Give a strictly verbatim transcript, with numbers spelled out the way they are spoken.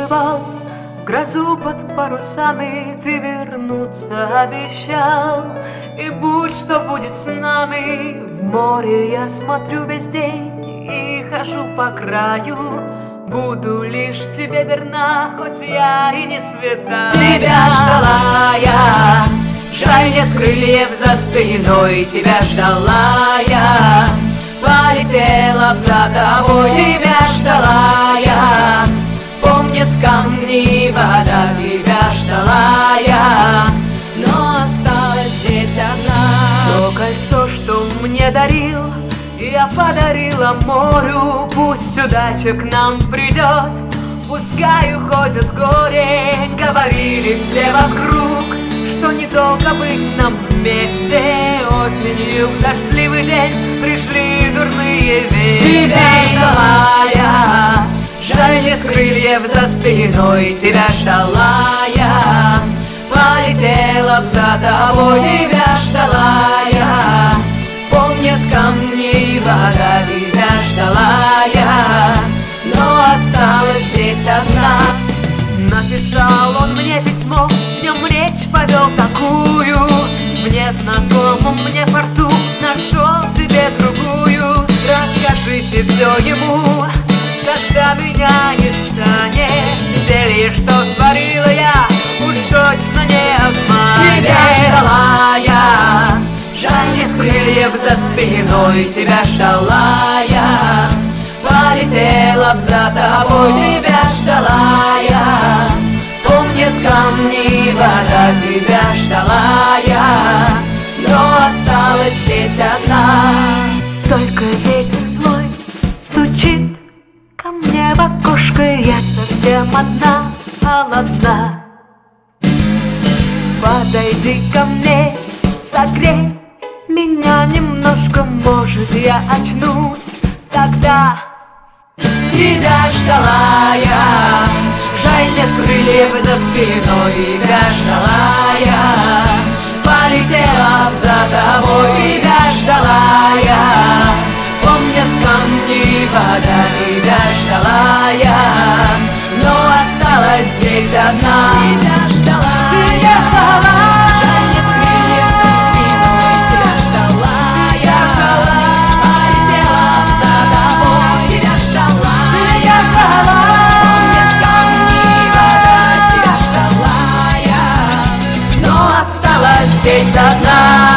уплывал, в грозу под парусами ты вернуться обещал. И будь что будет с нами, в море я смотрю весь день и хожу по краю. Буду лишь тебе верна, хоть я и не свята. Тебя ждала я, жаль, нет крыльев за спиной. Тебя ждала я, полетела б за тобой. Тебя ждала я, помнят камни и вода. Тебя ждала я, но осталась здесь одна. То кольцо, что мне дарил, я подарила морю. Пусть удача к нам придет, пускай уходит горе. Говорили все вокруг, что недолго быть нам вместе. Осенью в дождливый день пришли дурные вести. Тебя ждала я, жаль, нет крыльев за спиной. Тебя ждала я, полетела б за тобой. Тебя ждала я, помнят камни и вода. Тебя ждала я, но осталась здесь одна. Написал он мне письмо, в нем речь повел такую: в незнакомом мне порту нашел себе другую. Расскажите все ему, когда меня не станет. Зелье, что сварила я, уж точно не обманет. Тебя ждала я, жаль, нет крыльев за спиной. Тебя ждала я, полетела б за тобой. Тебя ждала я, помнят камни и вода. Тебя ждала я, но осталась здесь одна. Только ветер злой стучит ко мне в окошко. Я совсем одна, холодна. Подойди ко мне, согрей меня немножко, может, я очнусь тогда. Тебя ждала я, жаль, нет крыльев за спиной. Тебя ждала я, полетела б за тобой. Тебя ждала я, помнят камни и вода. Тебя ждала я, но осталась здесь одна. Тебя ждала я, жаль, нет крыльев за спиной. Тебя ждала я, полетела б за тобой. Тебя ждала я, помнят камни и вода. Тебя ждала я, но осталась здесь одна.